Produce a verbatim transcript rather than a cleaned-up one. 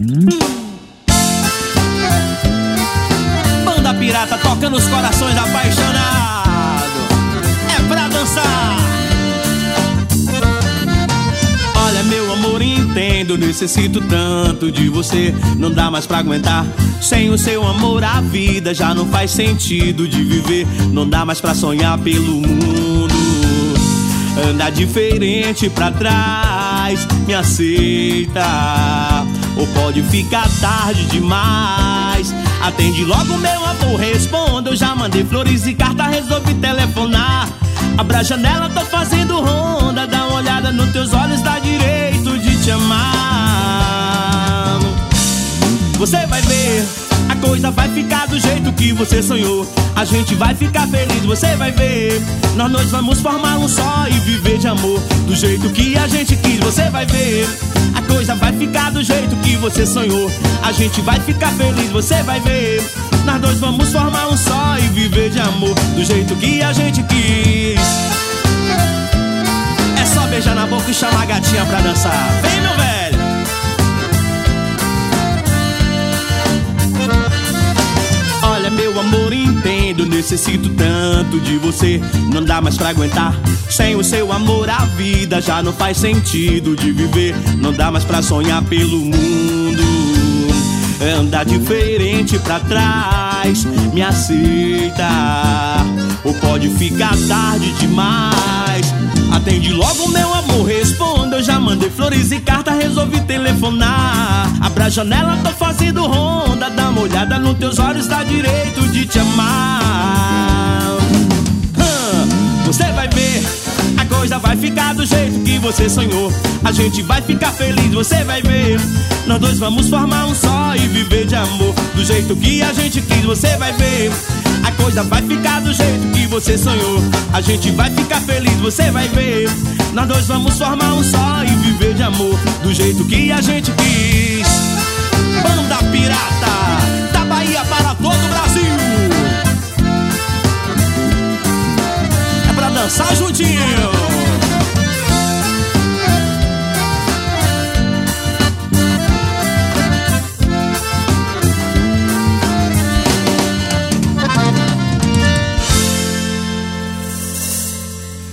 Banda Pirata toca nos corações apaixonados. É pra dançar. Olha, meu amor, entendo, necessito tanto de você. Não dá mais pra aguentar. Sem o seu amor a vida já não faz sentido de viver. Não dá mais pra sonhar pelo mundo. Anda diferente pra trás, me aceita. Ou pode ficar tarde demais. Atende logo, meu amor, responda. Eu já mandei flores e carta, resolvi telefonar. Abra a janela, tô fazendo ronda. Dá uma olhada nos teus olhos, dá direito de te amar. Você vai ver, a coisa vai ficar do jeito que você sonhou. A gente vai ficar feliz, você vai ver. Nós dois vamos formar um só e viver de amor do jeito que a gente quis, você vai ver. A coisa vai ficar do jeito que você sonhou. A gente vai ficar feliz, você vai ver. Nós dois vamos formar um só e viver de amor do jeito que a gente quis. É só beijar na boca e chamar a gatinha pra dançar. Vem, meu velho! Olha, meu amor, entendo, necessito tanto de você. Não dá mais pra aguentar. Sem o seu amor a vida já não faz sentido de viver. Não dá mais pra sonhar pelo mundo. Anda diferente pra trás, me aceita. Ou pode ficar tarde demais. Atende logo, meu amor, responda. Eu já mandei flores e carta, resolvi telefonar. Abra a janela, tô fazendo ronda. Dá uma olhada nos teus olhos, dá direito de te amar. hum, Você vai ver, a coisa vai ficar do jeito que você sonhou. A gente vai ficar feliz, você vai ver. Nós dois vamos formar um só e viver de amor do jeito que a gente quis, você vai ver. A coisa vai ficar do jeito que você sonhou. A gente vai ficar feliz, você vai ver. Nós dois vamos formar um só e viver de amor do jeito que a gente quis. Banda Pirata.